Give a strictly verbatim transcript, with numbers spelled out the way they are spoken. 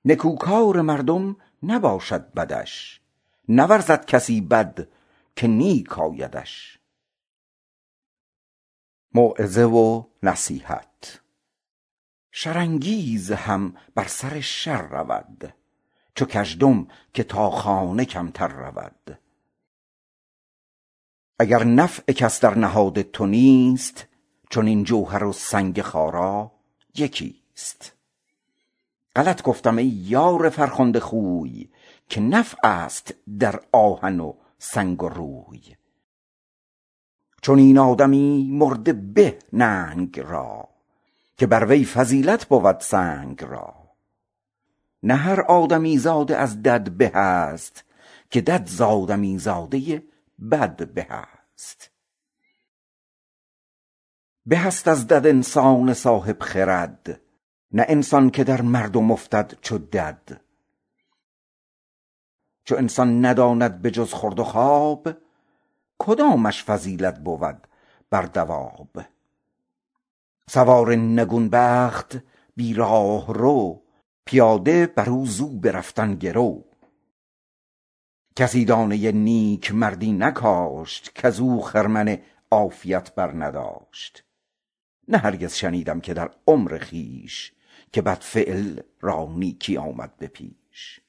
نکوکار مردم نباشد بدش، نورزد کسی بد که نیک آیدش. موعظه و نصیحت. شرانگیز هم بر سر شر رود، چو کژدم که تا خانه کمتر رود. اگر نفع کس در نهاد تو نیست، چون این جوهر و سنگ خارا یکیست. غلط گفتم ای یار فرخنده خوی، که نفع است در آهن و سنگ و روی. چون این آدمی مرده به ننگ را، که بر وی فضیلت بود سنگ را. نه هر آدمی زاده از دد به است، که دد ز آدمی زاده بد به است. به است از دد انسان صاحب خرد، نه انسان که در مردم افتد چو دد. چو انسان نداند به جز خورد و خواب، کدامش فضیلت بود بر دواب. سوار نگون بخت بی راه رو، پیاده بر او زو برفتن گرو. کسی دانه نیک مردی نکاشت، کز او خرمن عافیت بر نداشت. نه هرگز شنیدم که در عمر خویش، که بد فعل را نیکی آمد به پیش.